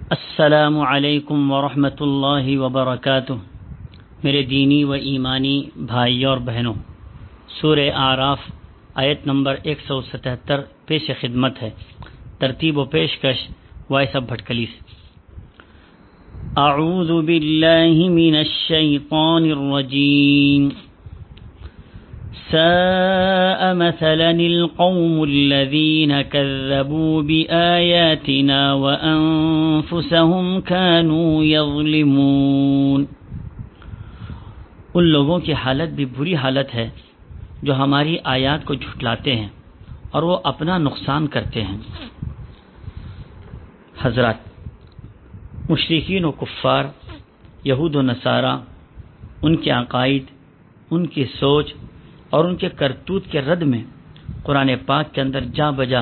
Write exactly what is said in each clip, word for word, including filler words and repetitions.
السلام علیکم ورحمۃ اللہ وبرکاتہ۔ میرے دینی و ایمانی بھائیوں اور بہنوں، سورہ اعراف آیت نمبر ایک سو ستہتر پیش خدمت ہے۔ ترتیب و پیشکش وائس آف بھٹکلی سے۔ اعوذ باللہ من الشیطان الرجیم۔ ساء مثلا القوم الذين كذبوا بآياتنا وأنفسهم كانوا يظلمون۔ ان لوگوں کی حالت بھی بری حالت ہے جو ہماری آیات کو جھٹلاتے ہیں اور وہ اپنا نقصان کرتے ہیں۔ حضرات، مشرکین و کفار، یہود و نصارہ، ان کے عقائد، ان کی سوچ اور ان کے کرتوت کے رد میں قرآن پاک کے اندر جا بجا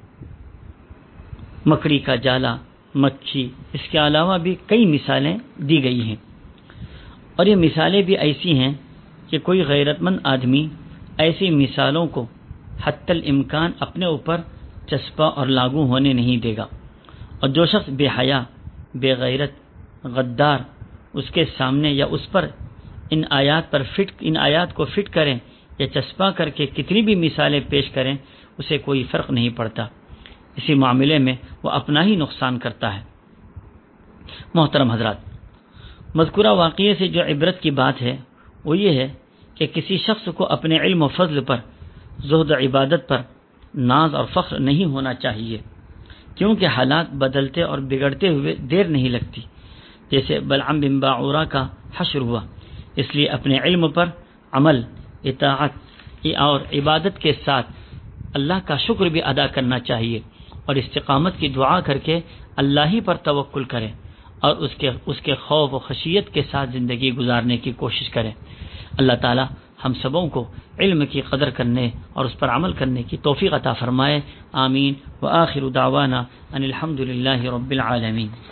مکڑی کا جالا، مکھی، اس کے علاوہ بھی کئی مثالیں دی گئی ہیں، اور یہ مثالیں بھی ایسی ہیں کہ کوئی غیرت مند آدمی ایسی مثالوں کو حتی الامکان اپنے اوپر چسپا اور لاگو ہونے نہیں دے گا، اور جو شخص بے حیا، بے غیرت، غدار اس کے سامنے یا اس پر ان آیات پر فٹ ان آیات کو فٹ کریں یا چسپا کر کے کتنی بھی مثالیں پیش کریں، اسے کوئی فرق نہیں پڑتا۔ اسی معاملے میں وہ اپنا ہی نقصان کرتا ہے۔ محترم حضرات، مذکورہ واقعے سے جو عبرت کی بات ہے وہ یہ ہے کہ کسی شخص کو اپنے علم و فضل پر، زہد و عبادت پر ناز اور فخر نہیں ہونا چاہیے، کیونکہ حالات بدلتے اور بگڑتے ہوئے دیر نہیں لگتی، جیسے بلعم بن باعورہ کا حشر ہوا۔ اس لیے اپنے علم پر عمل، اطاعت اور عبادت کے ساتھ اللہ کا شکر بھی ادا کرنا چاہیے، اور استقامت کی دعا کر کے اللہ ہی پر توکل کریں اور اس کے اس کے خوف و خشیت کے ساتھ زندگی گزارنے کی کوشش کریں۔ اللہ تعالی ہم سبوں کو علم کی قدر کرنے اور اس پر عمل کرنے کی توفیق عطا فرمائے۔ آمین۔ وآخر دعوانا ان الحمد للہ رب العالمین۔